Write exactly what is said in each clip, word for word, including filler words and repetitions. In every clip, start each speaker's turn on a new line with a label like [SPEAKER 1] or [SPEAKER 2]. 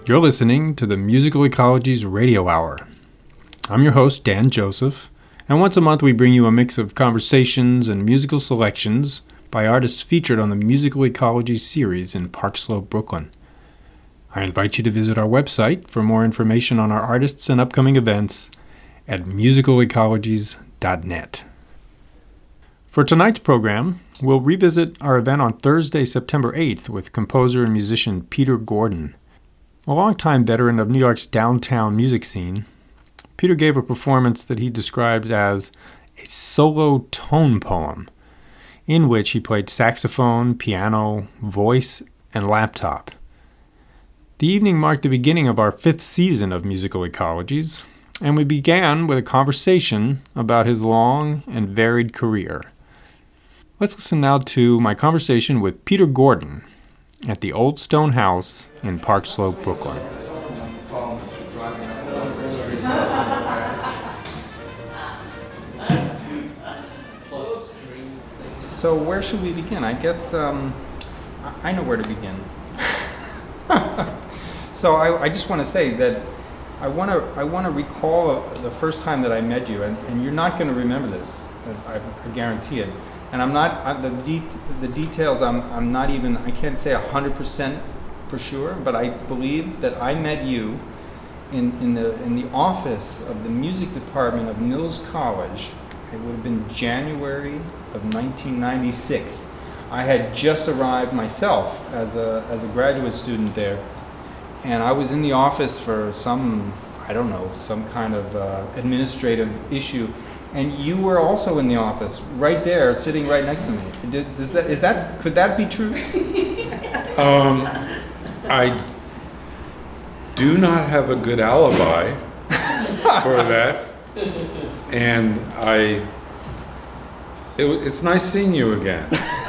[SPEAKER 1] You're listening to the Musical Ecology's Radio Hour. I'm your host, Dan Joseph, and once a month we bring you a mix of conversations and musical selections by artists featured on the Musical Ecology series in Park Slope, Brooklyn. I invite you to visit our website for more information on our artists and upcoming events at musical ecologies dot net. For tonight's program, we'll revisit our event on Thursday, September eighth with composer and musician Peter Gordon. A longtime veteran of New York's downtown music scene, Peter gave a performance that he described as a solo tone poem, in which he played saxophone, piano, voice, and laptop. The evening marked the beginning of our fifth season of Musical Ecologies, and we began with a conversation about his long and varied career. Let's listen now to my conversation with Peter Gordon at the Old Stone House in Park Slope, Brooklyn. So where should we begin? I guess um, I know where to begin. So I, I just want to say that I want to I want to recall the first time that I met you, and, and you're not going to remember this, I, I guarantee it. And I'm not I, the de- the details. I'm I'm not even. I can't say a hundred percent for sure, but I believe that I met you in in the in the office of the music department of Mills College. It would have been January of nineteen ninety-six. I had just arrived myself as a as a graduate student there, and I was in the office for some I don't know some kind of uh, administrative issue. And you were also in the office, right there, sitting right next to me. Does that, is that, could that be true?
[SPEAKER 2] um, I do not have a good alibi for that, and I. It, it's nice seeing you again.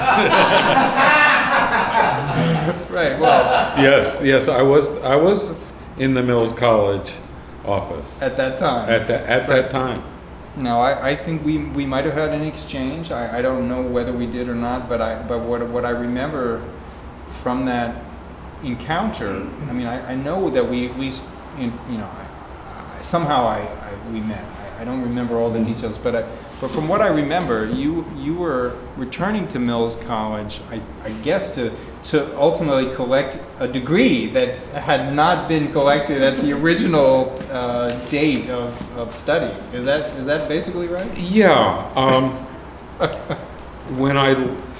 [SPEAKER 1] Right. Well.
[SPEAKER 2] Yes. Yes. I was. I was in the Mills College office
[SPEAKER 1] at that time.
[SPEAKER 2] At that. At right. that time.
[SPEAKER 1] No, I, I think we we might have had an exchange. I, I don't know whether we did or not, but I but what what I remember from that encounter, I mean, I, I know that we we you know I, I, somehow I, I we met. I, I don't remember all the details, but I, but from what I remember, you you were returning to Mills College, I, I guess to to ultimately collect a degree that had not been collected at the original uh, date of, of study. Is that is that basically right?
[SPEAKER 2] Yeah. Um, when I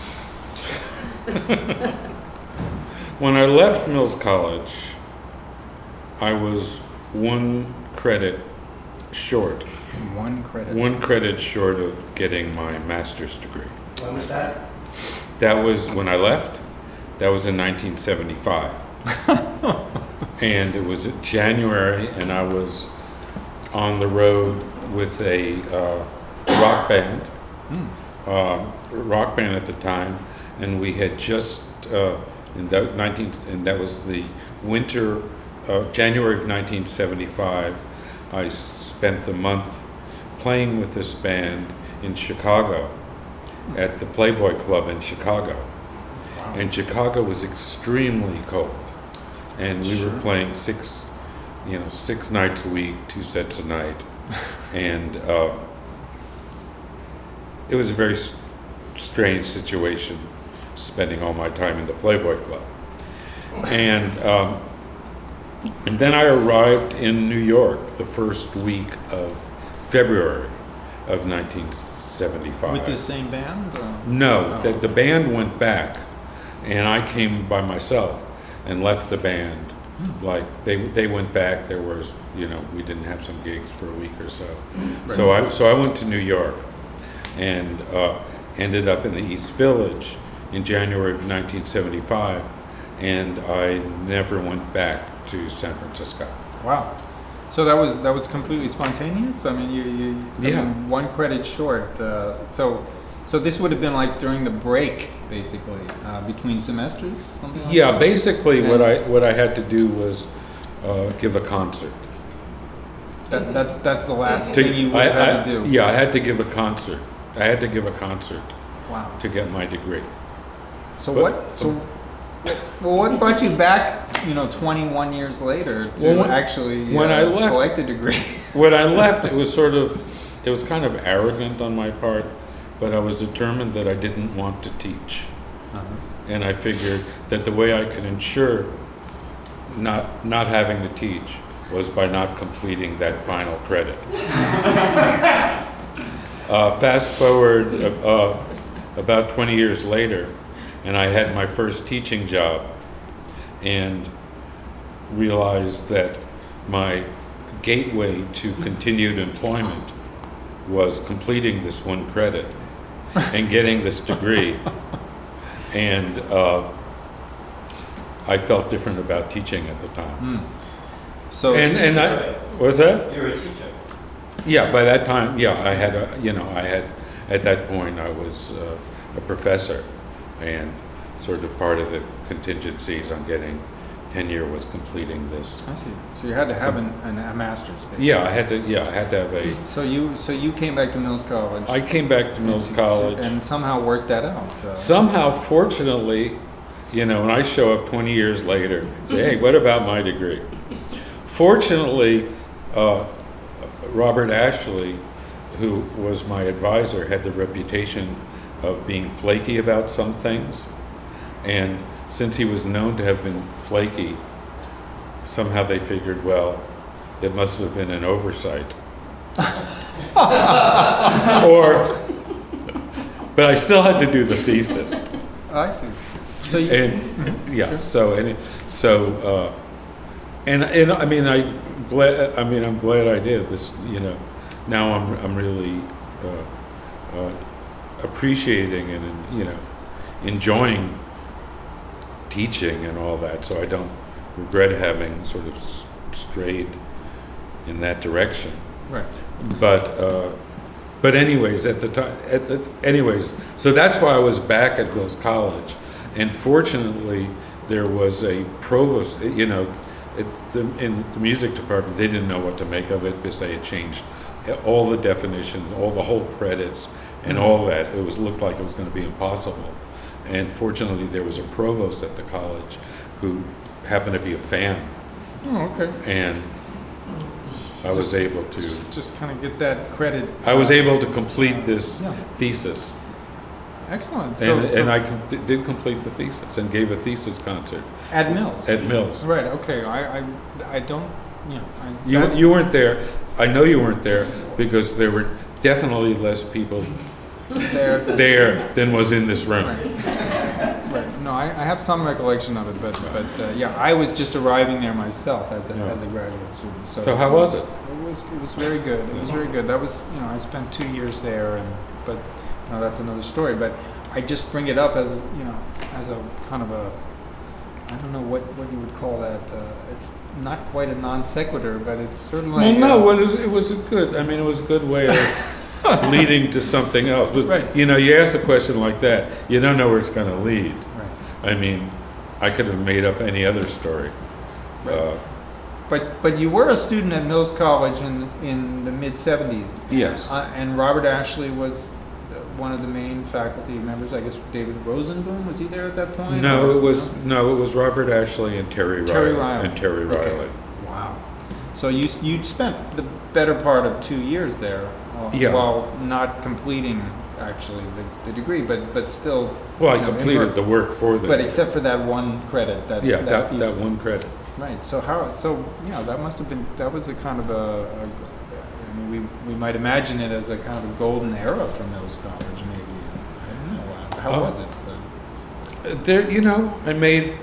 [SPEAKER 2] when I left Mills College, I was one credit short.
[SPEAKER 1] One credit.
[SPEAKER 2] One credit short of getting my master's degree.
[SPEAKER 3] When was that?
[SPEAKER 2] That was when I left. That was in nineteen seventy-five. And it was January, and I was on the road with a uh, rock band, mm. uh, rock band at the time, and we had just, uh, in that nineteen, and that was the winter, uh, January of nineteen seventy-five, I spent the month playing with this band in Chicago, at the Playboy Club in Chicago. And Chicago was extremely cold, and we
[SPEAKER 1] sure.
[SPEAKER 2] were playing six, you know, six nights a week, two sets a night, and uh, it was a very s- strange situation, spending all my time in the Playboy Club, and um, and then I arrived in New York the first week of February of nineteen seventy-five.
[SPEAKER 1] With the same band? Or?
[SPEAKER 2] No,
[SPEAKER 1] oh.
[SPEAKER 2] the, the band went back. And I came by myself and left the band. Mm. Like they they went back. There was, you know, we didn't have some gigs for a week or so. Right. So I so I went to New York, and uh, ended up in the East Village in January of nineteen seventy-five, and I never went back to San Francisco.
[SPEAKER 1] Wow. So that was that was completely spontaneous. I mean, you, you I
[SPEAKER 2] yeah.
[SPEAKER 1] mean, one credit short. Uh, so. So this would have been like during the break, basically, uh, between semesters, something like
[SPEAKER 2] yeah,
[SPEAKER 1] that?
[SPEAKER 2] basically
[SPEAKER 1] and
[SPEAKER 2] what I what I had to do was uh, give a concert.
[SPEAKER 1] That, that's that's the last
[SPEAKER 2] To-
[SPEAKER 1] thing you would
[SPEAKER 2] I-
[SPEAKER 1] have had
[SPEAKER 2] I-
[SPEAKER 1] to do.
[SPEAKER 2] Yeah, I had to give a concert. I had to give a concert
[SPEAKER 1] Wow.
[SPEAKER 2] to get my degree.
[SPEAKER 1] So
[SPEAKER 2] But-
[SPEAKER 1] what? So well, what brought you back
[SPEAKER 3] you know, twenty-one years later to
[SPEAKER 2] Well, when-
[SPEAKER 3] actually
[SPEAKER 2] when
[SPEAKER 3] uh,
[SPEAKER 2] I left-
[SPEAKER 3] collect a degree.
[SPEAKER 2] When I left, it was sort of, it was kind of arrogant on my part, but I was determined that I didn't want to teach.
[SPEAKER 3] Uh-huh.
[SPEAKER 2] And I figured that the way I could ensure not, not having to teach was by not completing that final credit. uh, fast forward uh, uh, about twenty years later, and I had my first teaching job and realized that my gateway to continued employment was completing this one credit and getting this degree. And uh, I felt different about teaching at the time.
[SPEAKER 3] Mm. So
[SPEAKER 2] And and I was that?
[SPEAKER 4] You were a teacher.
[SPEAKER 2] Yeah, by that time, yeah, I had a, you know, I had, at that point, I was uh, a professor, and sort of part of the contingencies on getting tenure was completing this.
[SPEAKER 3] I see. So you had to have an, an, a master's. Basically.
[SPEAKER 2] Yeah, I had to, yeah, I had to have a,
[SPEAKER 3] So you so you came back to Mills College.
[SPEAKER 2] I came back to Mills
[SPEAKER 3] and-
[SPEAKER 2] College.
[SPEAKER 3] and somehow worked that out. Uh,
[SPEAKER 2] Somehow, fortunately, you know, when I show up twenty years later and say, hey, what about my degree? Fortunately, uh, Robert Ashley, who was my advisor, had the reputation of being flaky about some things. And since he was known to have been flaky, somehow they figured, well, it must have been an oversight. Or, but I still had to do the thesis.
[SPEAKER 3] I see. So you,
[SPEAKER 2] And, yeah, so, and, it- so, uh, and, and, I mean, I glad, I mean, I'm glad I did this, you know, now I'm, I'm really, uh, uh, appreciating and, you know, enjoying teaching and all that, so I don't regret having sort of s- strayed in that direction.
[SPEAKER 3] right.
[SPEAKER 2] But, uh, but anyways, at the time, at the, anyways, so that's why I was back at Mills College. And fortunately, there was a provost, you know, it, the, in the music department, they didn't know what to make of it because they had changed all the definitions, all the whole credits, and
[SPEAKER 3] Mhm.
[SPEAKER 2] all that. It was looked like it was going to be impossible. And fortunately, there was a provost at the college who happened to be a fan,
[SPEAKER 3] Oh, okay.
[SPEAKER 2] and I was able to.
[SPEAKER 3] Just kind of get that credit.
[SPEAKER 2] I was
[SPEAKER 3] uh,
[SPEAKER 2] able to complete this
[SPEAKER 3] Yeah.
[SPEAKER 2] thesis,
[SPEAKER 3] Excellent. So,
[SPEAKER 2] and,
[SPEAKER 3] so
[SPEAKER 2] and I com- d- did complete the thesis and gave a thesis concert
[SPEAKER 3] at Mills.
[SPEAKER 2] at Mills.
[SPEAKER 3] Right. Okay. I I, I don't. You know. I,
[SPEAKER 2] You
[SPEAKER 3] that-
[SPEAKER 2] you weren't there. I know you weren't there because there were definitely less people
[SPEAKER 3] there.
[SPEAKER 2] there than was in this room.
[SPEAKER 3] Right. Right. No, I, I have some recollection of it, but but uh, yeah, I was just arriving there myself as a,
[SPEAKER 2] Yeah.
[SPEAKER 3] as a graduate student. So,
[SPEAKER 2] So how was it?
[SPEAKER 3] It was it was very good. It was very good. That was you know I spent two years there, and but you know that's another story. But I just bring it up as you know as a kind of a I don't know what, what you would call that. Uh, it's not quite a non sequitur, but it's certainly.
[SPEAKER 2] Well, no,
[SPEAKER 3] uh,
[SPEAKER 2] it was, it was a good. I mean, it was a good way of leading to something else. But,
[SPEAKER 3] Right.
[SPEAKER 2] You know, you ask a question like that, you don't know where it's going to lead.
[SPEAKER 3] Right.
[SPEAKER 2] I mean, I could have made up any other story. Uh,
[SPEAKER 3] But but you were a student at Mills College in in the mid seventies.
[SPEAKER 2] Yes.
[SPEAKER 3] Uh, and Robert Ashley was the, one of the main faculty members. I guess David Rosenboom, was he there at that point?
[SPEAKER 2] no,
[SPEAKER 3] Or-
[SPEAKER 2] it was no, it was Robert Ashley and Terry,
[SPEAKER 3] Terry
[SPEAKER 2] Riley,
[SPEAKER 3] Riley.
[SPEAKER 2] and Terry
[SPEAKER 3] Okay.
[SPEAKER 2] Riley.
[SPEAKER 3] Wow. So you you'd spent the better part of two years there, uh,
[SPEAKER 2] Yeah.
[SPEAKER 3] while not completing actually the, the degree, but but still.
[SPEAKER 2] Well, I
[SPEAKER 3] you know, in
[SPEAKER 2] completed
[SPEAKER 3] work.
[SPEAKER 2] the work for them.
[SPEAKER 3] But except for that one credit, that
[SPEAKER 2] yeah, that,
[SPEAKER 3] piece
[SPEAKER 2] that
[SPEAKER 3] is-
[SPEAKER 2] one credit.
[SPEAKER 3] Right. So how? So yeah, that must have been. That was a kind of a. a I mean, we we might imagine it as a kind of a golden era for Mills College, maybe. I don't know. How
[SPEAKER 2] Oh.
[SPEAKER 3] was it? Uh,
[SPEAKER 2] There, you know, I made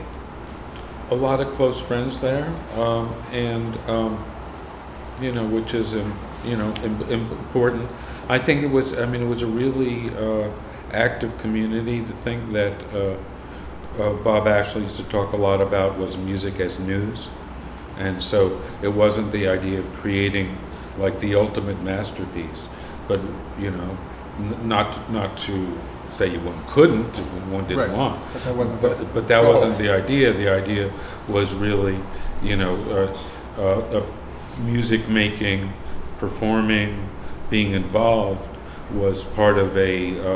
[SPEAKER 2] a lot of close friends there, um, and um, you know, which is, um, you know, im- im- important. I think it was. I mean, it was a really uh, active community. The thing that uh, uh, Bob Ashley used to talk a lot about was music as news, and so it wasn't the idea of creating like the ultimate masterpiece, but you know, n- not not to say you one couldn't if one didn't
[SPEAKER 3] Right.
[SPEAKER 2] want.
[SPEAKER 3] but that wasn't. the
[SPEAKER 2] But, but that
[SPEAKER 3] goal.
[SPEAKER 2] wasn't the idea. The idea was really, you know, uh, uh, uh, music making, performing, being involved was part of a, uh,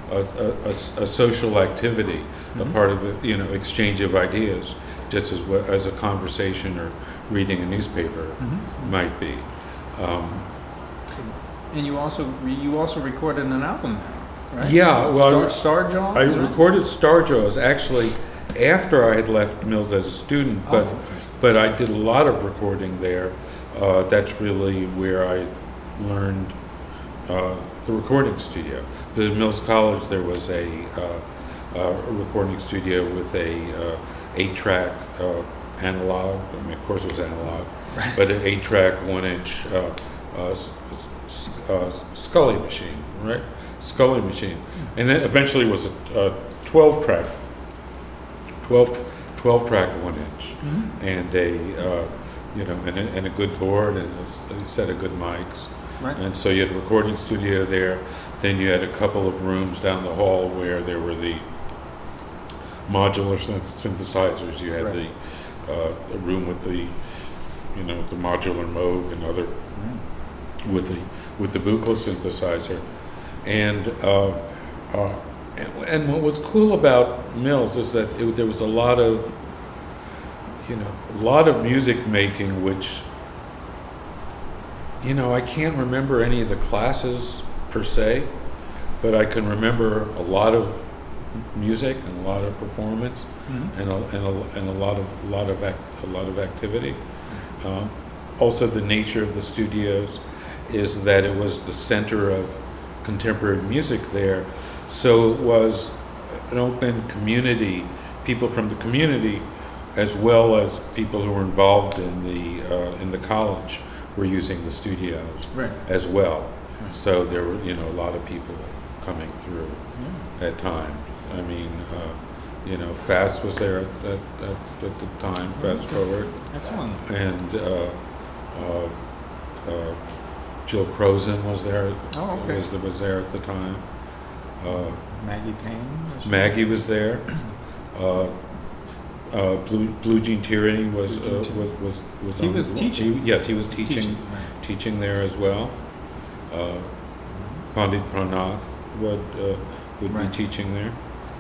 [SPEAKER 2] a, a, a, a social activity,
[SPEAKER 3] Mm-hmm.
[SPEAKER 2] a part of a, you know, exchange of ideas, just as well as a conversation or reading a newspaper
[SPEAKER 3] Mm-hmm.
[SPEAKER 2] might be. Um,
[SPEAKER 3] And you also re- you also recorded an album, right?
[SPEAKER 2] Yeah, well,
[SPEAKER 3] Star, Star Jaws.
[SPEAKER 2] I
[SPEAKER 3] right?
[SPEAKER 2] recorded Star Jaws actually after I had left Mills as a student, but
[SPEAKER 3] Oh.
[SPEAKER 2] but I did a lot of recording there. Uh, that's really where I learned uh, the recording studio. At Mills College, there was a, uh, a recording studio with a uh, eight-track uh, analog. I mean, of course, it was analog, but an eight-track, one-inch uh, uh, s- s- uh, Scully machine, right? Scully machine, and then eventually was a, a twelve-track, twelve, twelve-track one-inch,
[SPEAKER 3] Mhm.
[SPEAKER 2] and a uh, you know, and a, and a good board and a, a set of good mics.
[SPEAKER 3] Right.
[SPEAKER 2] And so you had a recording studio there. Then you had a couple of rooms down the hall where there were the modular synth- synthesizers. You had
[SPEAKER 3] Right.
[SPEAKER 2] the uh, a room with the, you know, the modular Moog and other
[SPEAKER 3] Mm.
[SPEAKER 2] with the with the Buchla synthesizer. And uh, uh, and, and what was cool about Mills is that it, there was a lot of, you know, a lot of music making, which, you know, I can't remember any of the classes per se, but I can remember a lot of music and a lot of performance
[SPEAKER 3] Mhm.
[SPEAKER 2] and a, and a, and a lot of a lot of ac- a lot of activity. Um, also, the nature of the studios is that it was the center of contemporary music there, so it was an open community. People from the community, as well as people who were involved in the uh, in the college, were using the studios
[SPEAKER 3] Right.
[SPEAKER 2] as well.
[SPEAKER 3] Right.
[SPEAKER 2] So there were, you know, a lot of people coming through
[SPEAKER 3] Yeah.
[SPEAKER 2] at times. I mean, uh, you know, Fats was there at, at, at, at the time, Fast Forward,
[SPEAKER 3] Excellent.
[SPEAKER 2] and uh, uh, uh, Jill Crozen was there.
[SPEAKER 3] Oh, okay.
[SPEAKER 2] Was, was there at the time. Uh,
[SPEAKER 3] Maggie Payne. was she?
[SPEAKER 2] Maggie was there. Uh, uh, Blue, Blue Jean Tyranny was,
[SPEAKER 3] Blue
[SPEAKER 2] uh,
[SPEAKER 3] Jean
[SPEAKER 2] was was was.
[SPEAKER 3] He
[SPEAKER 2] on
[SPEAKER 3] was
[SPEAKER 2] the-
[SPEAKER 3] teaching.
[SPEAKER 2] he- yes, he was teaching
[SPEAKER 3] Right.
[SPEAKER 2] teaching there as well. Uh, Pandit Pranath would uh, would
[SPEAKER 3] Right.
[SPEAKER 2] be teaching there.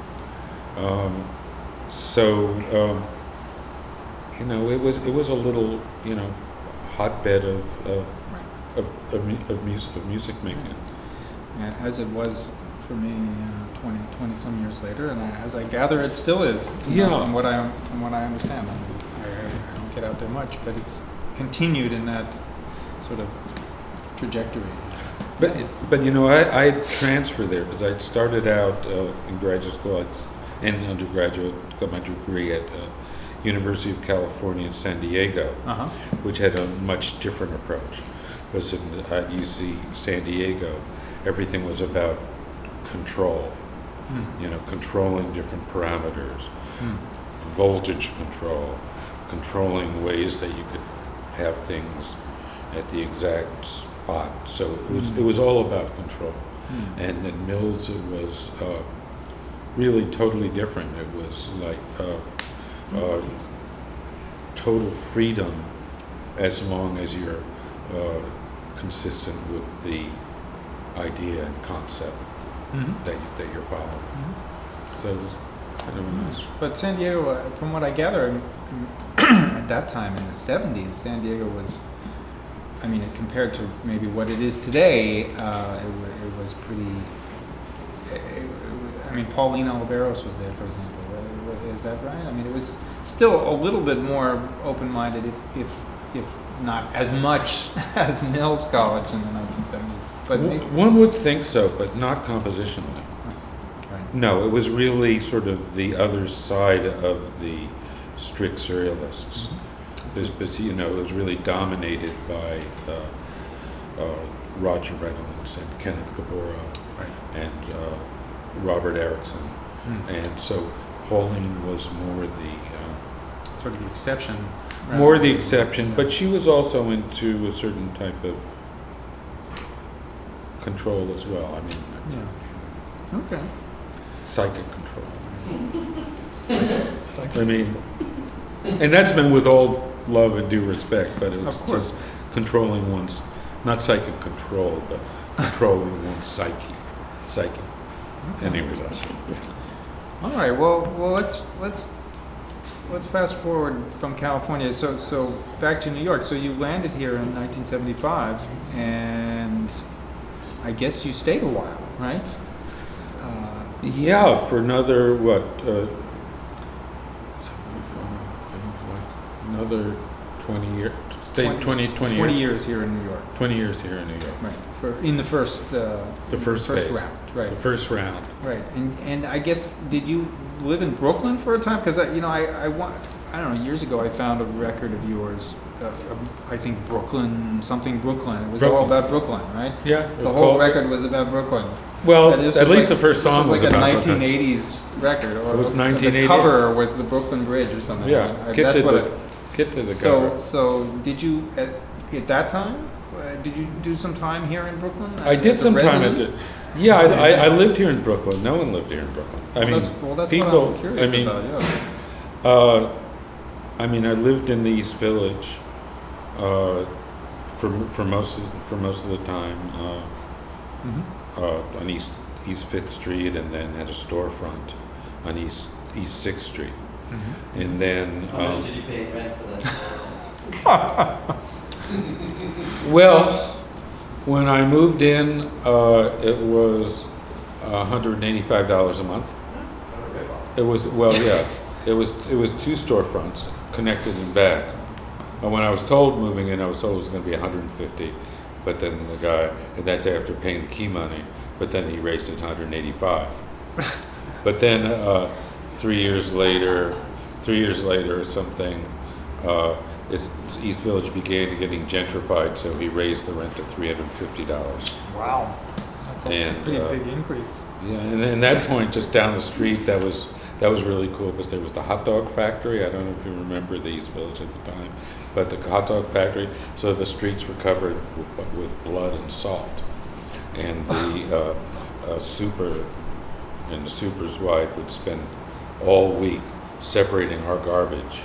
[SPEAKER 2] Um, so um, you know, it was it was a little, you know, hotbed of uh, of of, mu- of music of music making.
[SPEAKER 3] Yeah, as it was for me uh, twenty, twenty some years later, and I, as I gather, it still is. you know,
[SPEAKER 2] Yeah.
[SPEAKER 3] From what I from what I understand, I, I, I don't get out there much, but it's continued in that sort of trajectory.
[SPEAKER 2] But but you know, I I transferred there because I started out uh, in graduate school I, and undergraduate, got my degree at uh, University of California in San Diego,
[SPEAKER 3] Uh huh.
[SPEAKER 2] which had a much different approach. Because in, at U C San Diego, everything was about control.
[SPEAKER 3] Mm.
[SPEAKER 2] You know, controlling different parameters,
[SPEAKER 3] Mm.
[SPEAKER 2] voltage control, controlling ways that you could have things at the exact spot. So it was
[SPEAKER 3] Mm.
[SPEAKER 2] it was all about control.
[SPEAKER 3] Mm.
[SPEAKER 2] And at Mills, it was uh, really totally different. It was like uh, uh, total freedom, as long as you're uh, consistent with the idea and concept
[SPEAKER 3] Mhm.
[SPEAKER 2] that that you're following.
[SPEAKER 3] Mhm.
[SPEAKER 2] So it was kind of a nice.
[SPEAKER 3] But San Diego, uh, from what I gather, at that time in the seventies, San Diego was, I mean, compared to maybe what it is today, uh, it, wa- it was pretty. It, it, I mean, Pauline Oliveros was there, for example. Uh, wa- Is that right? I mean, it was still a little bit more open-minded, if if if not as much as Mills College in the nineteen seventies. But
[SPEAKER 2] W-
[SPEAKER 3] maybe,
[SPEAKER 2] One would think so, but not compositionally.
[SPEAKER 3] right.
[SPEAKER 2] No, it was really sort of the other side of the strict surrealists. There's, but you know, it was really dominated by uh, uh, Roger Reynolds and Kenneth Gabora
[SPEAKER 3] Right.
[SPEAKER 2] and uh, Robert Erickson,
[SPEAKER 3] Mm.
[SPEAKER 2] and so Pauline was more the uh,
[SPEAKER 3] Sort of the exception.
[SPEAKER 2] more the exception, but she was also into a certain type of control as well. I mean,
[SPEAKER 3] Yeah. Okay.
[SPEAKER 2] psychic control. I mean, and that's been with all love and due respect, but it was
[SPEAKER 3] Of course.
[SPEAKER 2] just controlling one's, not psychic control, but controlling one's psyche. Psyche. Anyways, I'll show you.
[SPEAKER 3] All right. Well, well, let's let's let's fast forward from California. So so back to New York. So you landed here in nineteen seventy-five, and I guess you stayed a while, right? Uh,
[SPEAKER 2] Yeah, for another, what, uh, another twenty years, stayed twenty, twenty,
[SPEAKER 3] twenty
[SPEAKER 2] years,
[SPEAKER 3] years here in New York.
[SPEAKER 2] twenty years here in New York.
[SPEAKER 3] Right. For in the first uh,
[SPEAKER 2] The first
[SPEAKER 3] first
[SPEAKER 2] phase.
[SPEAKER 3] round. Right.
[SPEAKER 2] The first round.
[SPEAKER 3] Right. And and I guess did you live in Brooklyn for a time? Because I you know I I want I don't know years ago I found a record of yours. Uh, of, I think Brooklyn something Brooklyn. It was all
[SPEAKER 2] Brooklyn.
[SPEAKER 3] about Brooklyn, right?
[SPEAKER 2] Yeah, it
[SPEAKER 3] The
[SPEAKER 2] was
[SPEAKER 3] whole
[SPEAKER 2] called,
[SPEAKER 3] record was about Brooklyn.
[SPEAKER 2] well,
[SPEAKER 3] And this
[SPEAKER 2] at
[SPEAKER 3] was
[SPEAKER 2] least
[SPEAKER 3] like-
[SPEAKER 2] the first song
[SPEAKER 3] this
[SPEAKER 2] was
[SPEAKER 3] was like
[SPEAKER 2] about
[SPEAKER 3] a
[SPEAKER 2] Brooklyn.
[SPEAKER 3] nineteen eighties record, or
[SPEAKER 2] It was
[SPEAKER 3] the-
[SPEAKER 2] nineteen eighty.
[SPEAKER 3] The cover was the Brooklyn Bridge or something.
[SPEAKER 2] Yeah,
[SPEAKER 3] right?
[SPEAKER 2] Kit
[SPEAKER 3] That's
[SPEAKER 2] did
[SPEAKER 3] what
[SPEAKER 2] the,
[SPEAKER 3] it.
[SPEAKER 2] Kit did the
[SPEAKER 3] So
[SPEAKER 2] cover.
[SPEAKER 3] so did you at, at that time? Uh, did you do some time here in Brooklyn?
[SPEAKER 2] I
[SPEAKER 3] as
[SPEAKER 2] did
[SPEAKER 3] a
[SPEAKER 2] some time at
[SPEAKER 3] resident?
[SPEAKER 2] the, yeah, I, I, I lived here in Brooklyn. No one lived here in Brooklyn. I
[SPEAKER 3] Well,
[SPEAKER 2] mean,
[SPEAKER 3] that's, well, that's
[SPEAKER 2] people,
[SPEAKER 3] what I'm curious
[SPEAKER 2] I mean,
[SPEAKER 3] about. Yeah.
[SPEAKER 2] Uh, I mean, I lived in the East Village uh, for for most of, for most of the time uh,
[SPEAKER 3] Mhm.
[SPEAKER 2] uh, on East East Fifth Street, and then had a storefront on East East Sixth Street,
[SPEAKER 3] Mhm.
[SPEAKER 2] and then
[SPEAKER 4] How much
[SPEAKER 2] um,
[SPEAKER 4] did you pay rent for that?
[SPEAKER 2] well, when I moved in, uh, it was one hundred eighty-five dollars a month. It was well, yeah. It was it was two storefronts connected in back. And when I was told moving in, I was told it was going to be one hundred fifty, but then the guy, and that's after paying the key money. But then he raised it to one hundred eighty-five. But then uh, three years later, three years later or something, uh, it's, it's East Village began getting gentrified, so he raised the rent to three hundred fifty dollars.
[SPEAKER 3] Wow. That's a
[SPEAKER 2] And,
[SPEAKER 3] pretty
[SPEAKER 2] uh,
[SPEAKER 3] big increase.
[SPEAKER 2] Yeah, and at that point, just down the street, that was that was really cool because there was the hot dog factory. I don't know if you remember the East Village at the time, but the hot dog factory. So the streets were covered with, with blood and salt, and the uh, uh, super and the super's wife would spend all week separating our garbage.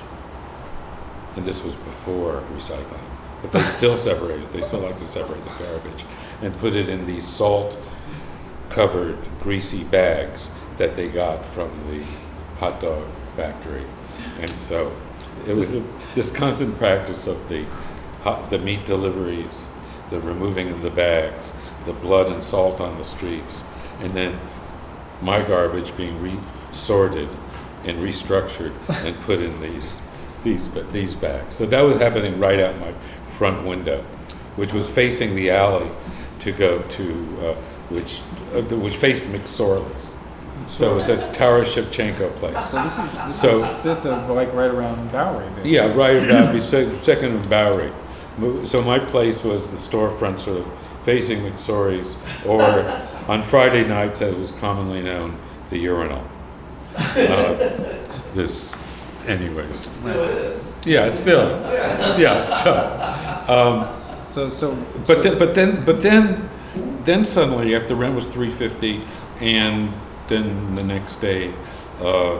[SPEAKER 2] And this was before recycling, but they still separate it. They still like to separate the garbage and put it in these salt-covered, greasy bags that they got from the hot dog factory. And so it was a, this constant practice of the hot, the meat deliveries, the removing of the bags, the blood and salt on the streets, and then my garbage being re-sorted and restructured and put in these these these bags. So that was happening right out my front window, which was facing the alley to go to, uh, which uh, which faced McSorley's. So it was that Tara Shevchenko place.
[SPEAKER 3] So this is this
[SPEAKER 2] So-
[SPEAKER 3] is fifth of like right around Bowery. Basically.
[SPEAKER 2] Yeah, right about se- second of Bowery. Mo- So my place was the storefront, sort of facing McSorley's, or on Friday nights, as it was commonly known, the urinal. Uh, this, anyways.
[SPEAKER 4] Still is.
[SPEAKER 2] Yeah, it's still. Yeah. So, um,
[SPEAKER 3] So so.
[SPEAKER 2] but
[SPEAKER 3] so
[SPEAKER 2] then, but then, but then, then suddenly, after rent was three fifty, and then the next day, uh,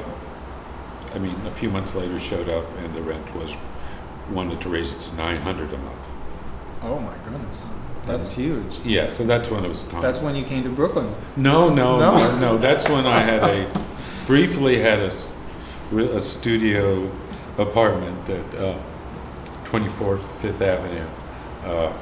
[SPEAKER 2] I mean, a few months later, showed up, and the rent was wanted to raise it to nine hundred a month.
[SPEAKER 3] Oh my goodness, that's huge.
[SPEAKER 2] Yeah, so that's when it was time.
[SPEAKER 3] That's when you came to Brooklyn.
[SPEAKER 2] No, no,
[SPEAKER 3] No?
[SPEAKER 2] no, no. That's when I had a briefly had a, s- re- a studio apartment at uh, twenty-four Fifth Avenue. Uh,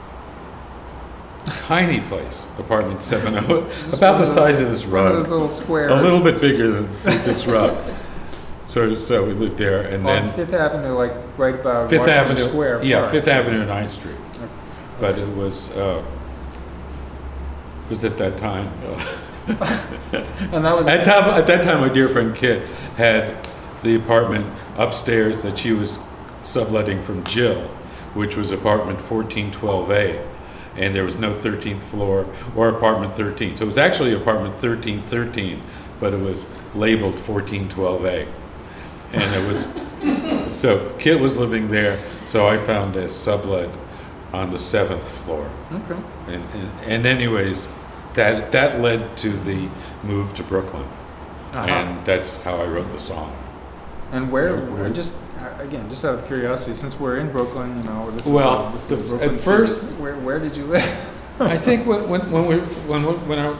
[SPEAKER 2] tiny place, apartment seven oh, about the size of this
[SPEAKER 3] One of those
[SPEAKER 2] rug,
[SPEAKER 3] little square.
[SPEAKER 2] a little bit bigger than this rug. So, so we lived there, and
[SPEAKER 3] on
[SPEAKER 2] then
[SPEAKER 3] Fifth Avenue, like right by
[SPEAKER 2] Fifth
[SPEAKER 3] Washington
[SPEAKER 2] Avenue,
[SPEAKER 3] Square.
[SPEAKER 2] yeah,
[SPEAKER 3] Park.
[SPEAKER 2] Fifth Avenue and Ninth Street. But it was uh, was at that time.
[SPEAKER 3] And that was
[SPEAKER 2] At, time, at that time, my dear friend Kit had the apartment upstairs that she was subletting from Jill, which was apartment fourteen twelve A, and there was no thirteenth floor or apartment thirteen. So it was actually apartment thirteen thirteen, but it was labeled fourteen twelve A. And it was, so Kit was living there, so I found a sublet on the seventh floor.
[SPEAKER 3] okay.
[SPEAKER 2] And, and, and anyways, that that led to the move to Brooklyn,
[SPEAKER 3] Uh-huh.
[SPEAKER 2] and that's how I wrote the song.
[SPEAKER 3] And where,
[SPEAKER 2] Yeah,
[SPEAKER 3] where
[SPEAKER 2] where-
[SPEAKER 3] just uh, again, just out of curiosity, since we're in Brooklyn, you know, this
[SPEAKER 2] Well,
[SPEAKER 3] is, this
[SPEAKER 2] the-
[SPEAKER 3] is Brooklyn
[SPEAKER 2] at
[SPEAKER 3] City,
[SPEAKER 2] first-
[SPEAKER 3] where where did you live?
[SPEAKER 2] I think when when when we when when I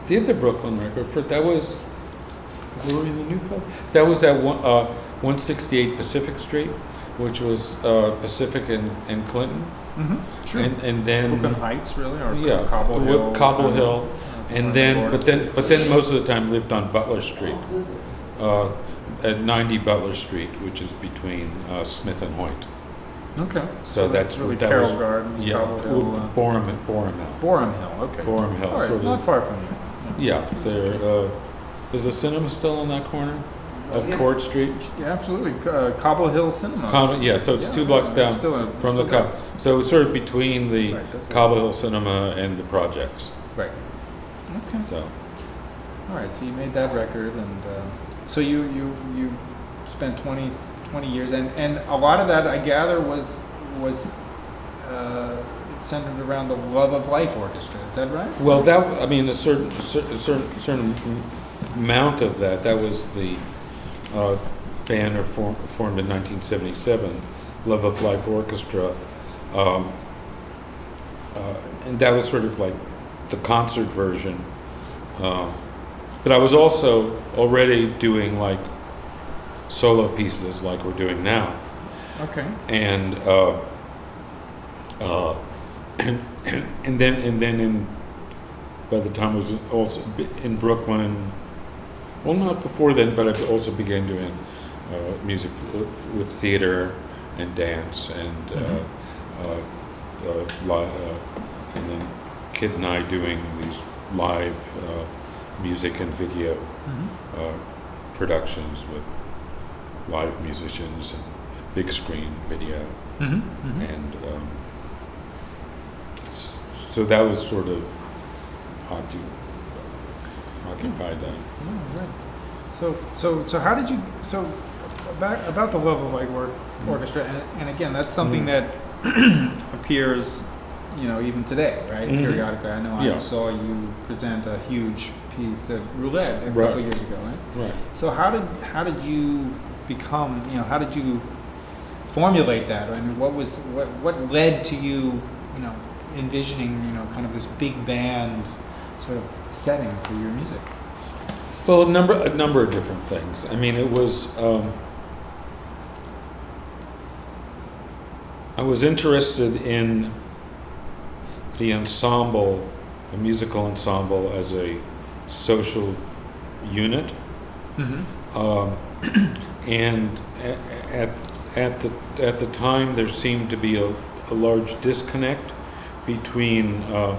[SPEAKER 2] did the Brooklyn record for that was Glory in the New Color. That was at one, uh, one sixty-eight Pacific Street, which was uh, Pacific and, and Clinton,
[SPEAKER 3] Mm-hmm. Sure.
[SPEAKER 2] and and then
[SPEAKER 3] Brooklyn Heights, really, or
[SPEAKER 2] yeah,
[SPEAKER 3] Cobble
[SPEAKER 2] Wo-
[SPEAKER 3] Hill.
[SPEAKER 2] Cobble
[SPEAKER 3] um,
[SPEAKER 2] Hill,
[SPEAKER 3] uh,
[SPEAKER 2] and
[SPEAKER 3] somewhere
[SPEAKER 2] then
[SPEAKER 3] north.
[SPEAKER 2] but then but then most of the time lived on Butler Street, uh, at ninety Butler Street, which is between uh, Smith and Hoyt.
[SPEAKER 3] Okay.
[SPEAKER 2] So that's
[SPEAKER 3] really
[SPEAKER 2] that
[SPEAKER 3] Carroll
[SPEAKER 2] was
[SPEAKER 3] Gardens,
[SPEAKER 2] yeah,
[SPEAKER 3] Cobble Hill, uh,
[SPEAKER 2] Borum Borum Hill.
[SPEAKER 3] Borum Hill. Okay.
[SPEAKER 2] Borum Hill,
[SPEAKER 3] All right,
[SPEAKER 2] sort
[SPEAKER 3] not
[SPEAKER 2] of.
[SPEAKER 3] far from you.
[SPEAKER 2] Yeah, there. Uh, is the cinema still on that corner of
[SPEAKER 4] Yeah.
[SPEAKER 2] Court Street?
[SPEAKER 3] Yeah, absolutely. Uh, Cobble Hill Cinema.
[SPEAKER 2] Com- yeah, so it's
[SPEAKER 3] Yeah,
[SPEAKER 2] two blocks
[SPEAKER 3] it's
[SPEAKER 2] down
[SPEAKER 3] still a-
[SPEAKER 2] from the
[SPEAKER 3] still
[SPEAKER 2] Cob. So it's sort of between the
[SPEAKER 3] Right, that's right.
[SPEAKER 2] Cobble Hill Cinema and the projects.
[SPEAKER 3] Right. Okay.
[SPEAKER 2] So
[SPEAKER 3] All right. So you made that record, and uh, so you you you spent twenty, twenty years, and and a lot of that I gather was was uh, centered around the Love of Life Orchestra. Is that right?
[SPEAKER 2] well, that I mean a certain cer- certain certain amount of that. That was the uh, band or form, formed in nineteen seventy-seven, Love of Life Orchestra, um, uh, and that was sort of like the concert version. Um, but I was also already doing like solo pieces, like we're doing now,
[SPEAKER 3] Okay.
[SPEAKER 2] and uh, uh, and, and and then and then in by the time I was also in Brooklyn. Well, not before then, but I also began doing uh, music f- with theater and dance, and
[SPEAKER 3] Mhm.
[SPEAKER 2] uh, uh, uh, li- uh, and then Kit and I doing these live uh, music and video
[SPEAKER 3] Mm-hmm.
[SPEAKER 2] uh, productions with live musicians and big screen video,
[SPEAKER 3] Mm-hmm. Mm-hmm.
[SPEAKER 2] and um, s- so that was sort of occu- occupied that.
[SPEAKER 3] Oh, right. So, so, so, how did you? So, about about the Love of Life or, Orchestra, and, and again, that's something
[SPEAKER 2] Mhm.
[SPEAKER 3] that appears, you know, even today, right?
[SPEAKER 2] Mhm.
[SPEAKER 3] Periodically, I know I
[SPEAKER 2] Yeah.
[SPEAKER 3] saw you present a huge piece at Roulette a couple
[SPEAKER 2] Right.
[SPEAKER 3] of years ago, right?
[SPEAKER 2] Right.
[SPEAKER 3] So, how did how did you become? You know, how did you formulate that? I mean, what was what what led to you? You know, envisioning you know kind of this big band sort of setting for your music.
[SPEAKER 2] Well, a number a number of different things. I mean, it was um, I was interested in the ensemble, the musical ensemble, as a social unit,
[SPEAKER 3] Mm-hmm.
[SPEAKER 2] um, and a- at at the at the time there seemed to be a, a large disconnect between uh,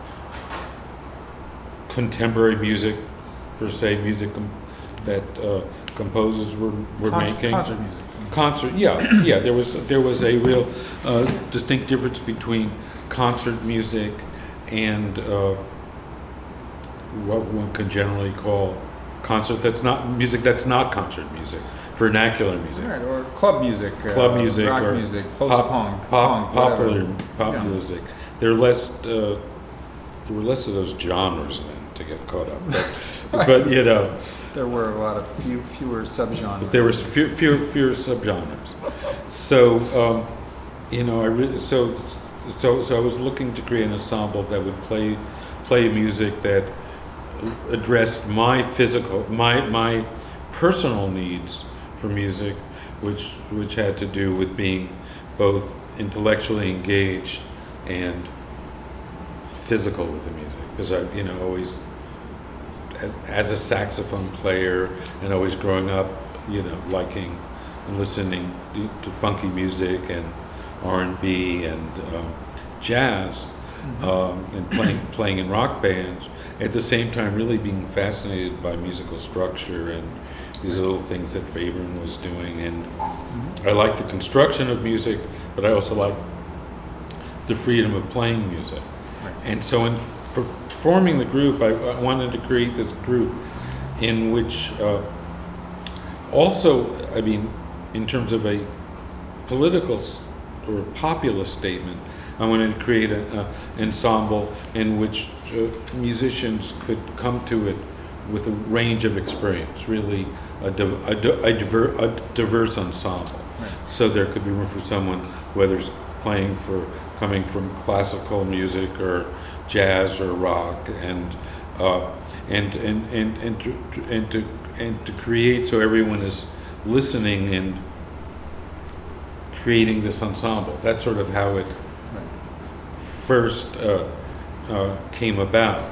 [SPEAKER 2] contemporary music, per se, music com- that uh, composers were, were
[SPEAKER 3] Con-
[SPEAKER 2] making.
[SPEAKER 3] concert music.
[SPEAKER 2] Concert, yeah, yeah. There was there was a real uh, distinct difference between concert music and uh, what one could generally call concert. That's not music. That's not concert music. Vernacular music,
[SPEAKER 3] Right, or club music,
[SPEAKER 2] Club
[SPEAKER 3] uh,
[SPEAKER 2] music
[SPEAKER 3] rock
[SPEAKER 2] or
[SPEAKER 3] music,
[SPEAKER 2] pop,
[SPEAKER 3] post-punk,
[SPEAKER 2] pop,
[SPEAKER 3] punk, whatever.
[SPEAKER 2] popular pop
[SPEAKER 3] Yeah.
[SPEAKER 2] music. There are less. Uh, there were less of those genres then to get caught up. But, but you know.
[SPEAKER 3] There were a lot of few, fewer subgenres.
[SPEAKER 2] But there was few, few, fewer subgenres. So, um, you know, I re- so, so, so I was looking to create an ensemble that would play, play music that addressed my physical, my, my personal needs for music, which, which had to do with being both intellectually engaged and physical with the music, because I, you know, always as, as a saxophone player and always growing up, you know, liking and listening to funky music and R and B and um, jazz,
[SPEAKER 3] Mhm.
[SPEAKER 2] um, and playing playing in rock bands. At the same time, really being fascinated by musical structure and these little things that Fabian was doing. And
[SPEAKER 3] Mhm.
[SPEAKER 2] I liked the construction of music, but I also liked the freedom of playing music.
[SPEAKER 3] Right.
[SPEAKER 2] And so in per- forming the group, I, I wanted to create this group in which uh, also, I mean, in terms of a political s- or populist statement, I wanted to create an ensemble in which uh, musicians could come to it with a range of experience, really a, div- a, di- a, diver- a diverse ensemble.
[SPEAKER 3] Right.
[SPEAKER 2] So there could be room for someone, whether it's playing for, coming from classical music or jazz or rock, and uh, and and and and to, and to and to create so everyone is listening and creating this ensemble. That's sort of how it first uh, uh, came about.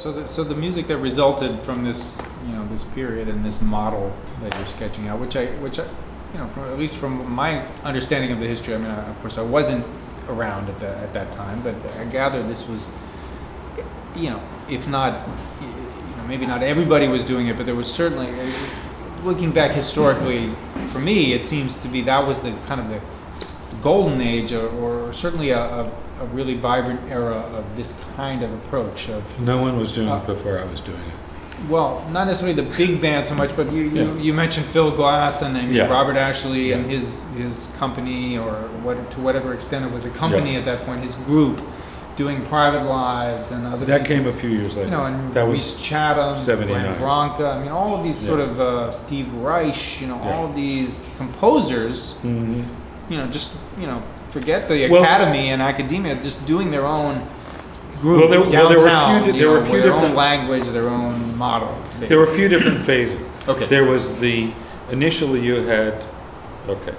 [SPEAKER 3] So the, so the music that resulted from this, you know, this period and this model that you're sketching out, which I, which I, you know, from, at least from my understanding of the history, I mean, I, of course, I wasn't around at that at that time, but I gather this was, you know, if not, you know, maybe not everybody was doing it, but there was certainly, looking back historically, for me, it seems to be that was the kind of the golden age, or, or certainly a, a, a really vibrant era of this kind of approach of.
[SPEAKER 2] No one was doing
[SPEAKER 3] Uh,
[SPEAKER 2] it before I was doing it.
[SPEAKER 3] Well, not necessarily the big band so much, but you you,
[SPEAKER 2] Yeah.
[SPEAKER 3] you mentioned Phil Glass and then
[SPEAKER 2] Yeah.
[SPEAKER 3] Robert Ashley and
[SPEAKER 2] Yeah.
[SPEAKER 3] his his company, or what to whatever extent it was a company
[SPEAKER 2] Yeah.
[SPEAKER 3] at that point, his group doing Private Lives and other.
[SPEAKER 2] That
[SPEAKER 3] things.
[SPEAKER 2] came a few years later.
[SPEAKER 3] You know, and
[SPEAKER 2] that
[SPEAKER 3] Reese
[SPEAKER 2] was
[SPEAKER 3] Chatham,
[SPEAKER 2] seventy-nine.
[SPEAKER 3] Glenn Branca. I mean, all of these sort
[SPEAKER 2] Yeah.
[SPEAKER 3] of uh, Steve Reich. You know,
[SPEAKER 2] Yeah.
[SPEAKER 3] all of these composers.
[SPEAKER 2] Mhm.
[SPEAKER 3] You know, just you know, forget the
[SPEAKER 2] Well-
[SPEAKER 3] academy and academia, just doing their own group
[SPEAKER 2] Well, there- well,
[SPEAKER 3] downtown.
[SPEAKER 2] there were a few di-
[SPEAKER 3] you
[SPEAKER 2] there were
[SPEAKER 3] know,
[SPEAKER 2] a few
[SPEAKER 3] with their own
[SPEAKER 2] different-
[SPEAKER 3] language, their own model.
[SPEAKER 2] There were a few different phases.
[SPEAKER 3] Okay.
[SPEAKER 2] There was the, initially you had, okay.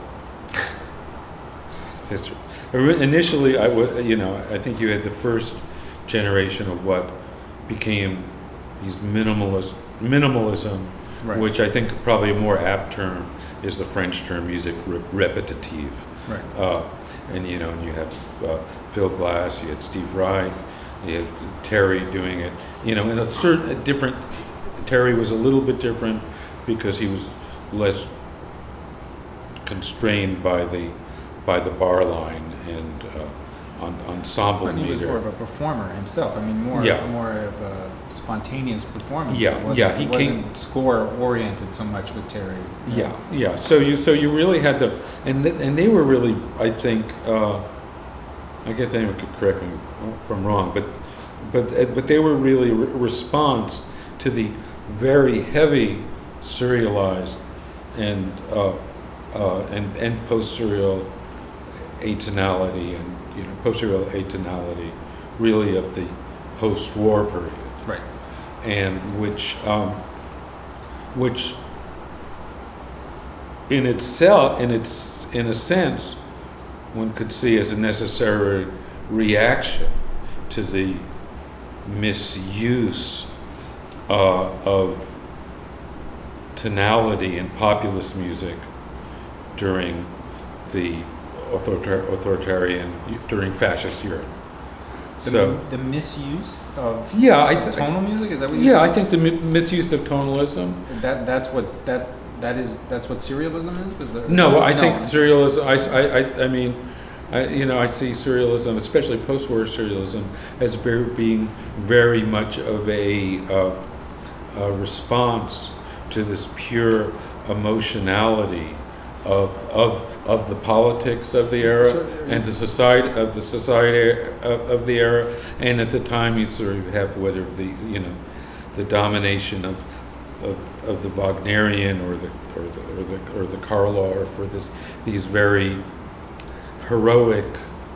[SPEAKER 2] History. Ori- Initially, I would, you know, I think you had the first generation of what became these minimalist, minimalism,
[SPEAKER 3] Right.
[SPEAKER 2] which I think probably a more apt term is the French term music re- repetitive.
[SPEAKER 3] Right.
[SPEAKER 2] Uh, and you know, and you have uh, Phil Glass, you had Steve Reich, you had Terry doing it. You know, in a certain a different. Terry was a little bit different because he was less constrained by the by the bar line and uh, on, ensemble
[SPEAKER 3] But he was
[SPEAKER 2] meter.
[SPEAKER 3] more of a performer himself. I mean, more
[SPEAKER 2] Yeah.
[SPEAKER 3] more of a spontaneous performance.
[SPEAKER 2] Yeah,
[SPEAKER 3] It wasn't-
[SPEAKER 2] yeah, he
[SPEAKER 3] it
[SPEAKER 2] came-
[SPEAKER 3] wasn't score oriented so much with Terry.
[SPEAKER 2] Yeah, yeah. So you so you really had the and th- and they were really, I think, uh, I guess anyone could correct me if I'm wrong, but but uh, but they were really a re- response to the very heavy serialized and uh, uh, and and post-serial atonality and you know post-serial atonality really of the post-war period.
[SPEAKER 3] Right.
[SPEAKER 2] And which um, which in itself in its in a sense one could see as a necessary reaction to the misuse uh, of tonality in populist music during the author- authoritarian during fascist Europe.
[SPEAKER 3] The,
[SPEAKER 2] So
[SPEAKER 3] the misuse of
[SPEAKER 2] yeah, I th-
[SPEAKER 3] tonal music, is that what you
[SPEAKER 2] yeah, I think the mi- misuse of tonalism.
[SPEAKER 3] that that's what that that is that's what serialism is? Is that,
[SPEAKER 2] No, I think serialism. I, I, I, I mean, I, you know, I see serialism, especially post-war serialism, as very, being very much of a, uh, a response to this pure emotionality of of of the politics of the era
[SPEAKER 3] Sure.
[SPEAKER 2] and the society of the society of, of the era, and at the time you sort of have whether the you know the domination of of, of the Wagnerian or the or the or the or the Karloff or this these very heroic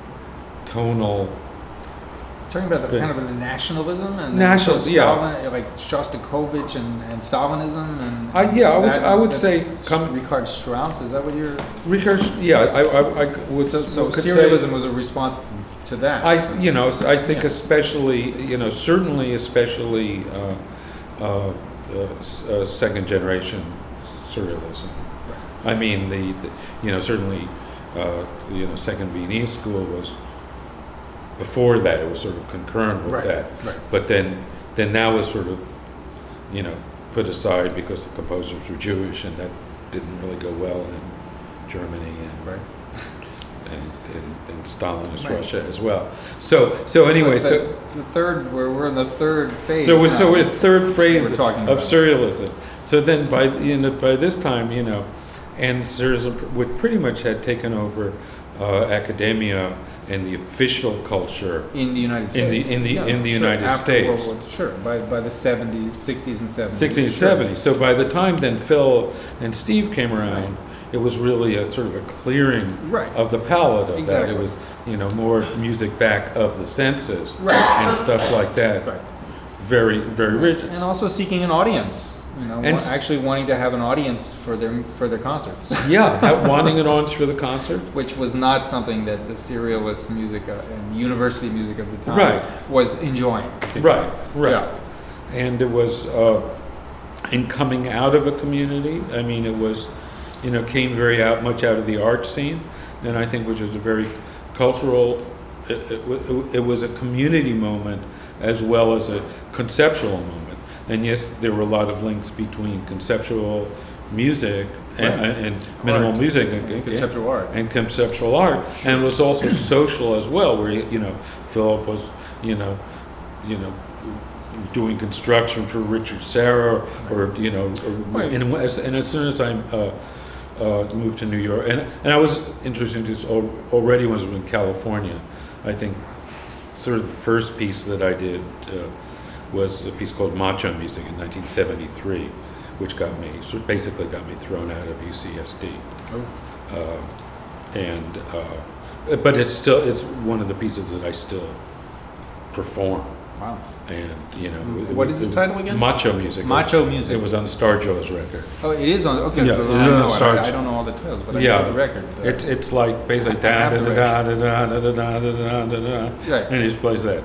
[SPEAKER 2] tonal.
[SPEAKER 3] Talking about the
[SPEAKER 2] Thing.
[SPEAKER 3] kind of the nationalism and
[SPEAKER 2] National-
[SPEAKER 3] so
[SPEAKER 2] yeah.
[SPEAKER 3] Stalin, like Shostakovich and, and Stalinism and
[SPEAKER 2] Uh, yeah, I would
[SPEAKER 3] that-
[SPEAKER 2] I would
[SPEAKER 3] that-
[SPEAKER 2] say come
[SPEAKER 3] Richard Strauss. Is that what you're?
[SPEAKER 2] Richard. Yeah, I I, I would
[SPEAKER 3] So, so
[SPEAKER 2] could
[SPEAKER 3] serialism
[SPEAKER 2] say.
[SPEAKER 3] was a response to that.
[SPEAKER 2] I you know I think
[SPEAKER 3] Yeah.
[SPEAKER 2] especially you know certainly especially uh, uh, uh, s- uh, second generation surrealism. I mean the, the you know certainly uh, you know second Viennese school was before that it was sort of concurrent with
[SPEAKER 3] Right,
[SPEAKER 2] that,
[SPEAKER 3] right.
[SPEAKER 2] but then then that was sort of you know put aside because the composers were Jewish and that didn't really go well in Germany and
[SPEAKER 3] Right.
[SPEAKER 2] and, and, and Stalinist
[SPEAKER 3] Right.
[SPEAKER 2] Russia as well. So so anyway,
[SPEAKER 3] But
[SPEAKER 2] so
[SPEAKER 3] the, the third, we're, we're in the third phase.
[SPEAKER 2] so we're so
[SPEAKER 3] now.
[SPEAKER 2] we're third phrase
[SPEAKER 3] We're talking
[SPEAKER 2] of
[SPEAKER 3] about.
[SPEAKER 2] surrealism. So then by you know by this time you know, and surrealism pr- which pretty much had taken over uh, academia and the official culture.
[SPEAKER 3] in the United
[SPEAKER 2] In the-
[SPEAKER 3] States.
[SPEAKER 2] in the- in the
[SPEAKER 3] sure,
[SPEAKER 2] United
[SPEAKER 3] after
[SPEAKER 2] States.
[SPEAKER 3] World War, sure, by by the seventies, sixties, and seventies.
[SPEAKER 2] sixties and
[SPEAKER 3] sure.
[SPEAKER 2] seventies. So by the time then Phil and Steve came around, it was really a sort of a clearing
[SPEAKER 3] Right.
[SPEAKER 2] of the palette of that.
[SPEAKER 3] Exactly.
[SPEAKER 2] It was, you know, more music back of the senses
[SPEAKER 3] Right.
[SPEAKER 2] and stuff like that.
[SPEAKER 3] Right.
[SPEAKER 2] Very, very rich.
[SPEAKER 3] And also seeking an audience. You know,
[SPEAKER 2] And
[SPEAKER 3] wa-
[SPEAKER 2] s-
[SPEAKER 3] actually wanting to have an audience for their for their concerts,
[SPEAKER 2] Yeah, ha- wanting an audience for the concert.
[SPEAKER 3] which was not something that the serialist music uh, and university music of the time
[SPEAKER 2] Right.
[SPEAKER 3] was enjoying. particularly.
[SPEAKER 2] Right, right.
[SPEAKER 3] Yeah.
[SPEAKER 2] and it was uh, in coming out of a community. I mean, it was, you know, came very out much out of the art scene, and I think which was a very cultural. It, it, it was a community moment as well as a conceptual moment, and yes, there were a lot of links between conceptual music and,
[SPEAKER 3] Right.
[SPEAKER 2] and minimal
[SPEAKER 3] Art.
[SPEAKER 2] music and,
[SPEAKER 3] And conceptual art.
[SPEAKER 2] and conceptual art, and it was also social as well, where you know Philip was, you know, you know, doing construction for Richard Serra, or you know, or,
[SPEAKER 3] Right.
[SPEAKER 2] and, as, and as soon as I uh, uh, moved to New York, and and I was interested in this al- already when I was in California. I think sort of the first piece that I did uh, was a piece called Macho Music in nineteen seventy-three, which got me, sort of basically got me thrown out of U C S D.
[SPEAKER 3] Oh.
[SPEAKER 2] Uh, and, uh, but it's still, it's one of the pieces that I still perform.
[SPEAKER 3] Wow.
[SPEAKER 2] And, you know. it-
[SPEAKER 3] What is the
[SPEAKER 2] it-
[SPEAKER 3] title again?
[SPEAKER 2] Macho Music.
[SPEAKER 3] Macho Music.
[SPEAKER 2] It was on the Star Joe's record.
[SPEAKER 3] Oh, it is on. Okay,
[SPEAKER 2] Yeah,
[SPEAKER 3] so
[SPEAKER 2] it
[SPEAKER 3] I
[SPEAKER 2] is on
[SPEAKER 3] know it.
[SPEAKER 2] Star-
[SPEAKER 3] I, I don't know all the titles, but I
[SPEAKER 2] Yeah.
[SPEAKER 3] know the record. Uh,
[SPEAKER 2] It's, it's like basically
[SPEAKER 3] I
[SPEAKER 2] da
[SPEAKER 3] have
[SPEAKER 2] da
[SPEAKER 3] the
[SPEAKER 2] da da da da da da da da da da,
[SPEAKER 3] Right.
[SPEAKER 2] and he just plays that.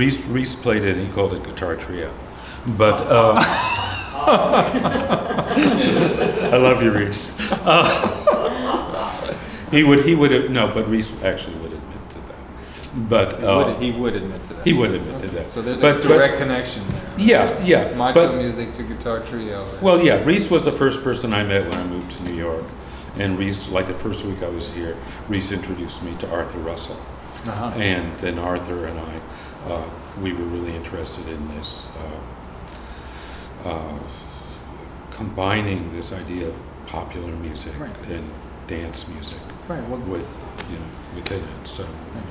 [SPEAKER 2] Reese, Reese played it, and he called it Guitar Trio. But uh, I love you, Reese. Uh, he would, he would have, no, but Reese actually would admit to that. But
[SPEAKER 3] He
[SPEAKER 2] uh,
[SPEAKER 3] would, he would admit to that.
[SPEAKER 2] he would admit to
[SPEAKER 3] Okay,
[SPEAKER 2] that.
[SPEAKER 3] So there's
[SPEAKER 2] But-
[SPEAKER 3] a
[SPEAKER 2] but-
[SPEAKER 3] direct connection there.
[SPEAKER 2] Yeah, yeah.
[SPEAKER 3] Macho
[SPEAKER 2] but-
[SPEAKER 3] music to Guitar Trio. right?
[SPEAKER 2] Well, yeah, Reese was the first person I met when I moved to New York. And Reese, like the first week I was here, Reese introduced me to Arthur Russell.
[SPEAKER 3] Uh-huh.
[SPEAKER 2] And then Arthur and I, uh, we were really interested in this, uh, uh, combining this idea of popular music
[SPEAKER 3] Right.
[SPEAKER 2] and dance music
[SPEAKER 3] Right, well,
[SPEAKER 2] with, you know, within it. So,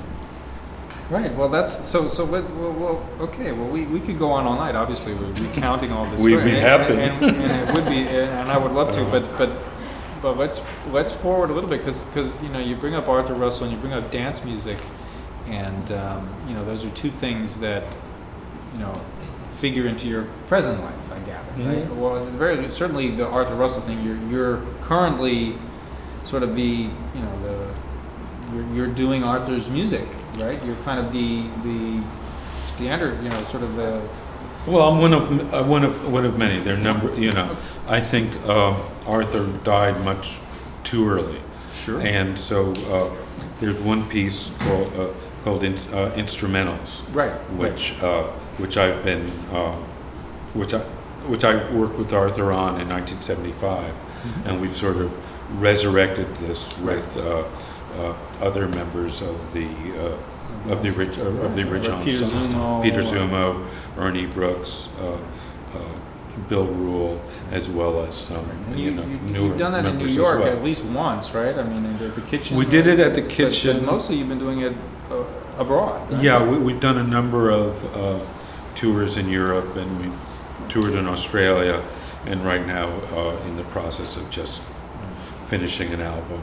[SPEAKER 3] right, well, that's, so, so, what- well, well, okay, well, we, we could go on all night, obviously, we're recounting all this.
[SPEAKER 2] We-
[SPEAKER 3] story,
[SPEAKER 2] we
[SPEAKER 3] and-
[SPEAKER 2] have been.
[SPEAKER 3] And, and it would be, and I would love to, but, but, but let's, let's forward a little bit, because, because, you know, you bring up Arthur Russell and you bring up dance music, and, um, you know, those are two things that, you know, figure into your present life, I gather, right?
[SPEAKER 2] Mhm.
[SPEAKER 3] Well, at the very, certainly the Arthur Russell thing, you're, you're currently sort of the, you know, the, you're, you're doing Arthur's music, right? You're kind of the, the standard, you know, sort of the,
[SPEAKER 2] well, I'm one of, uh, one of, one of many. There are number, you know, I think, um, Arthur died much too early.
[SPEAKER 3] sure.
[SPEAKER 2] And so, uh, there's one piece called, uh, called in, uh, Instrumentals.
[SPEAKER 3] Right.
[SPEAKER 2] which uh, which I've been uh, which I which I worked with Arthur on in nineteen seventy-five,
[SPEAKER 3] Mhm.
[SPEAKER 2] and we've sort of resurrected this with uh, uh, other members of the uh, of the orig- uh, of the
[SPEAKER 3] Right.
[SPEAKER 2] original
[SPEAKER 3] Peter
[SPEAKER 2] ensemble.
[SPEAKER 3] Zumo.
[SPEAKER 2] Peter Zumo, Ernie Brooks, uh, uh, Bill Rule, as well as some
[SPEAKER 3] And
[SPEAKER 2] you,
[SPEAKER 3] you,
[SPEAKER 2] know
[SPEAKER 3] you,
[SPEAKER 2] newer
[SPEAKER 3] you've done that in New
[SPEAKER 2] members as
[SPEAKER 3] York
[SPEAKER 2] well.
[SPEAKER 3] at least once, right? I mean, at the kitchen.
[SPEAKER 2] We did it at the
[SPEAKER 3] But-
[SPEAKER 2] kitchen.
[SPEAKER 3] But mostly you've been doing it uh, abroad. Right?
[SPEAKER 2] Yeah, we, we've done a number of uh, tours in Europe, and we've toured in Australia, and right now uh, in the process of just finishing an album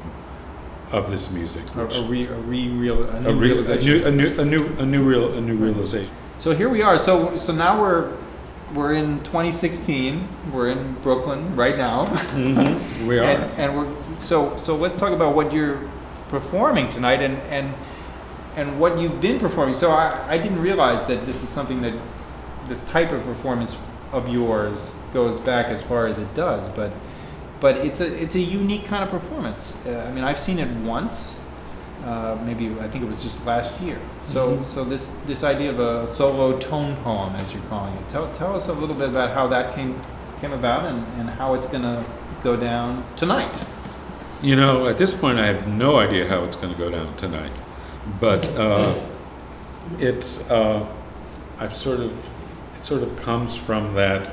[SPEAKER 2] of this music.
[SPEAKER 3] A,
[SPEAKER 2] which-
[SPEAKER 3] a, re, a re, real, a new
[SPEAKER 2] a, real, a
[SPEAKER 3] realization.
[SPEAKER 2] new, a new, a new, a new, real, a new
[SPEAKER 3] Right.
[SPEAKER 2] realization.
[SPEAKER 3] So here we are. So so now we're we're in twenty sixteen. We're in Brooklyn right now.
[SPEAKER 2] Mm-hmm. We are.
[SPEAKER 3] And, and we're so so let's talk about what you're performing tonight and and and what you've been performing. So I, I didn't realize that this is something that this type of performance of yours goes back as far as it does, but but it's a it's a unique kind of performance. Uh, I mean, I've seen it once. Uh, maybe I think it was just last year. So,
[SPEAKER 2] Mhm.
[SPEAKER 3] so this this idea of a solo tone poem, as you're calling it, tell tell us a little bit about how that came came about and, and how it's going to go down tonight.
[SPEAKER 2] You know, at this point, I have no idea how it's going to go down tonight, but uh, it's uh, I've sort of it sort of comes from that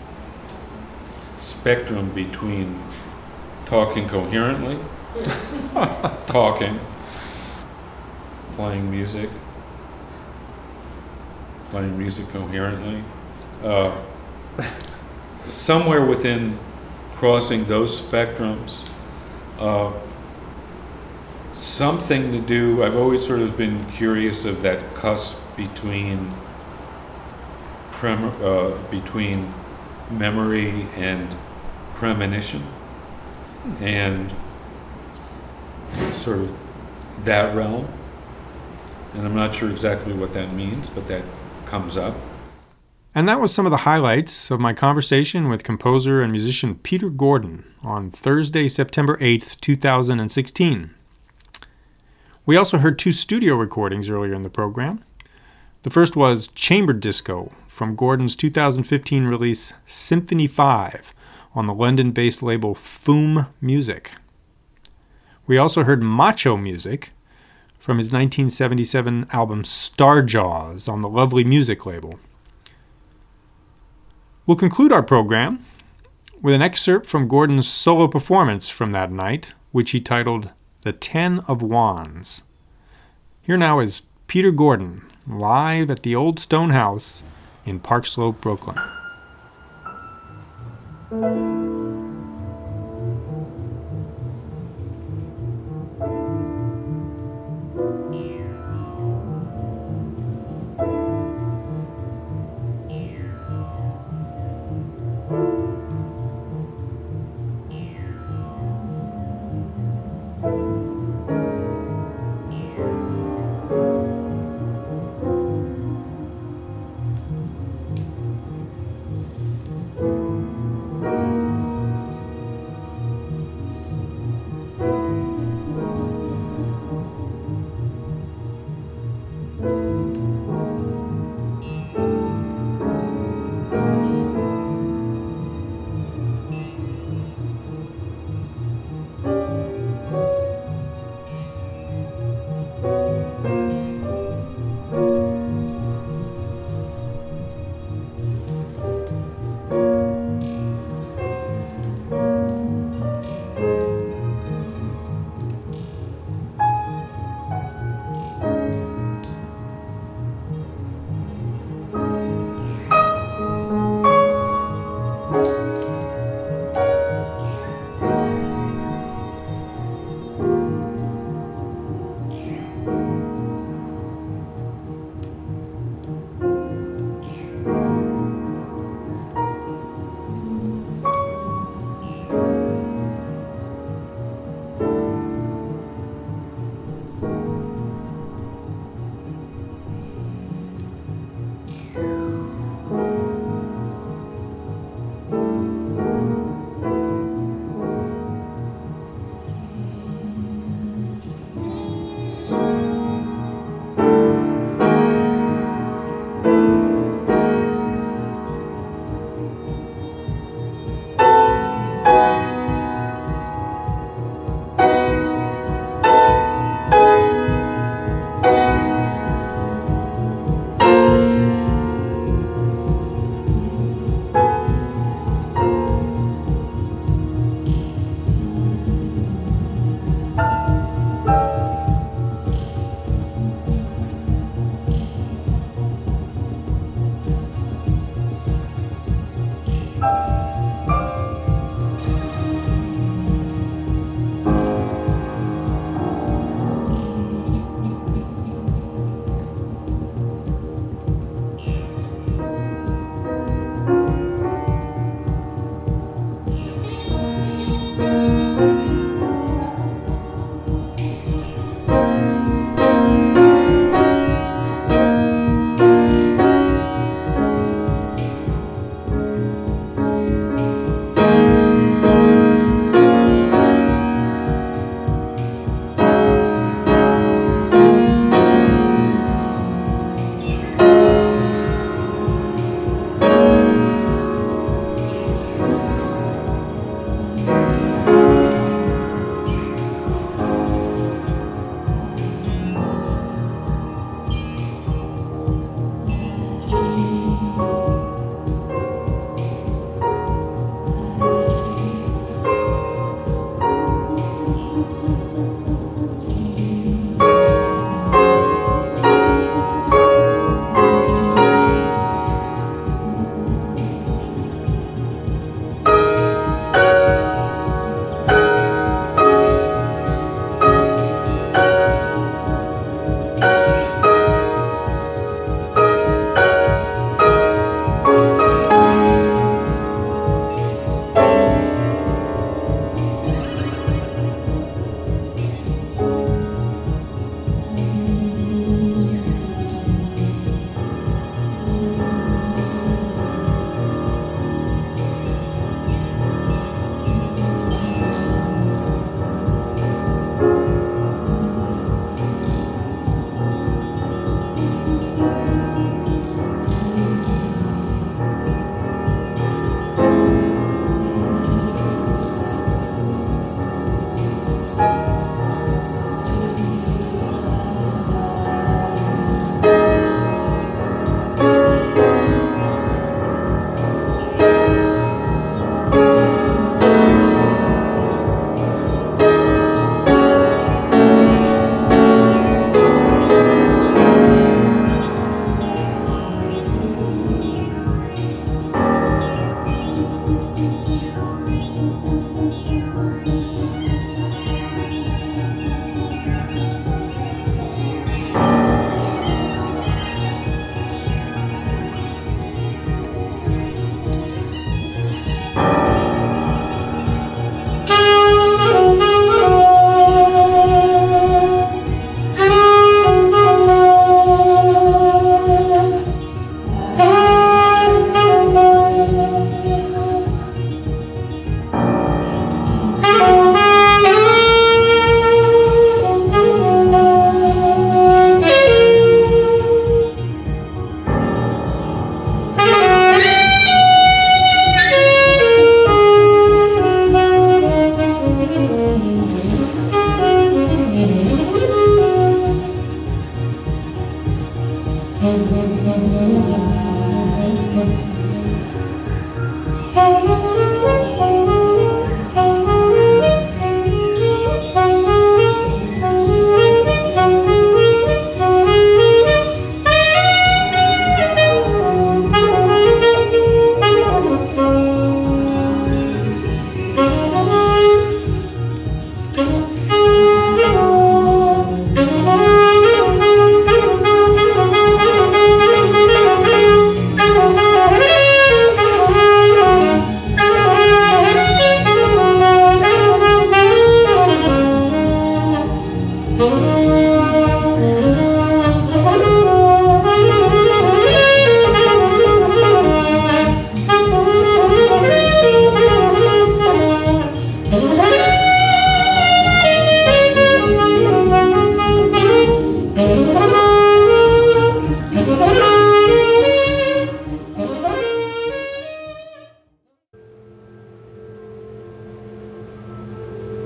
[SPEAKER 2] spectrum between talking coherently, talking, playing music, playing music coherently, uh, somewhere within crossing those spectrums. Uh, something to do, I've always sort of been curious of that cusp between prem- uh, between memory and premonition, and sort of that realm. And I'm not sure exactly what that means, but that comes up.
[SPEAKER 1] And that was some of the highlights of my conversation with composer and musician Peter Gordon on Thursday, September eighth, two thousand sixteen. We also heard two studio recordings earlier in the program. The first was Chamber Disco from Gordon's two thousand fifteen release Symphony five on the London-based label Foom Music. We also heard Macho Music from his nineteen seventy-seven album Starjaws on the Lovely Music label. We'll conclude our program with an excerpt from Gordon's solo performance from that night, which he titled The Ten of Wands. Here now is Peter Gordon, live at the Old Stone House in Park Slope, Brooklyn.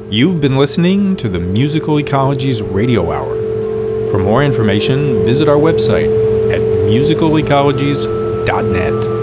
[SPEAKER 1] You've been listening to the Musical Ecologies Radio Hour. For more information, visit our website at musical ecologies dot net.